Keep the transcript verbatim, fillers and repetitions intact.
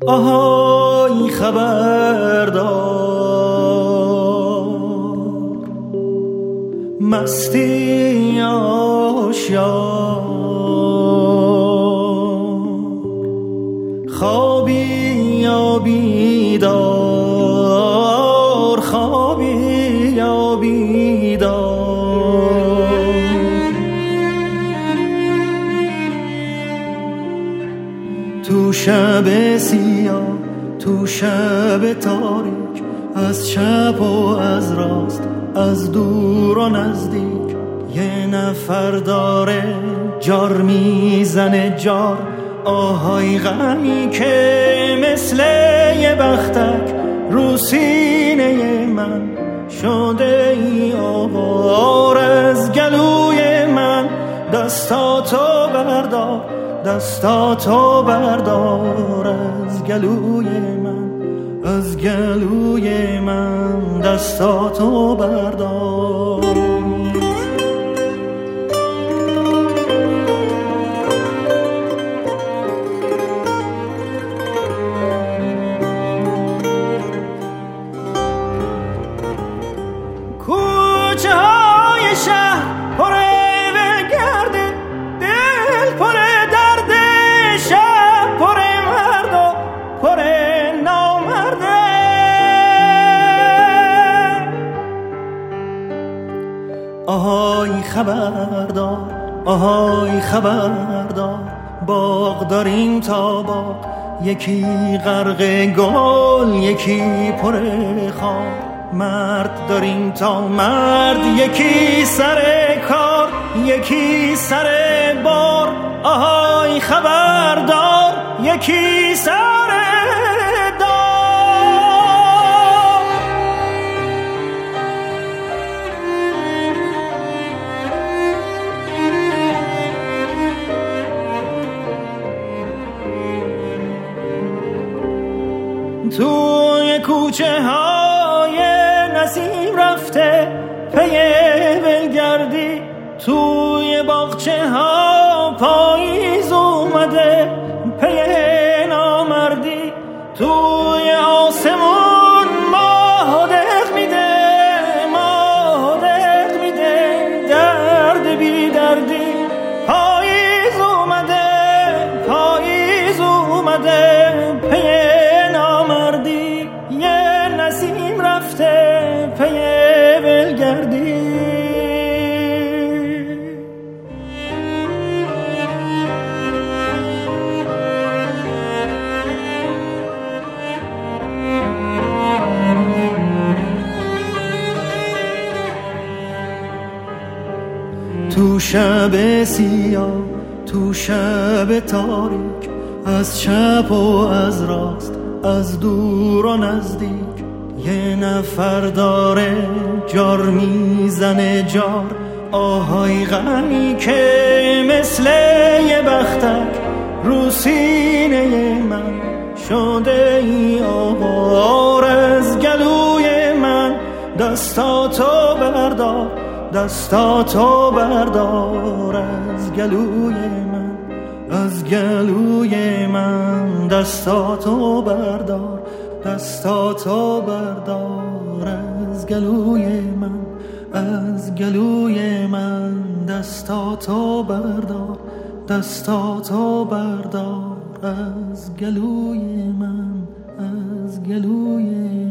آهای خبردار، مستی آشیار، خوابی یا بیدار، خوابی یا بیدار. تو شب سیاه، تو شب تاریک، از چپ و از راست، از دور و نزدیک، یه نفر داره جار میزنه جار. آهای غمی که مثل یه بختک رو سینه من شده ای آوار. از گلوی من دستاتو بردار، دستاتو بردار. از گلوی من، از گلوی من دستاتو بردار. کوچه های شهر پر گرده، دل پر درد، شب پر مرد و پر نامرده. آهای خبردار، آهای خبردار، باغ داریم تا باغ، یکی غرق گل، یکی پر خار. مرد داریم تا مرد، یکی سر کار، یکی سر بار. آهای خبردار، یکی سر دار. توی کوچه های نسیم رفته پی ولگردی، توی باغچه ها پاییز اومده پی نامردی. توی آسمون ماه دق میده، ماه دق میده درد بی دردی. پاییز اومده، پاییز اومده پی نامردی. یه نسیم رفته پی ولگردی. تو شب سیاه، تو شب تاریک، از چپ و از راست، از دور و نزدیک، یه نفر داره جار میزنه جار. آهای غمی که مثل یه بختک رو سینه من شده ای آوار. از گلوی من دستاتو بردار، دستاتو بردار. از گلوی من، از گلوی من دستاتو بردار، دستاتو بردار. از گلوی من، از گلوی من دستاتو بردار، دستاتو بردار. از گلوی من، از گلوی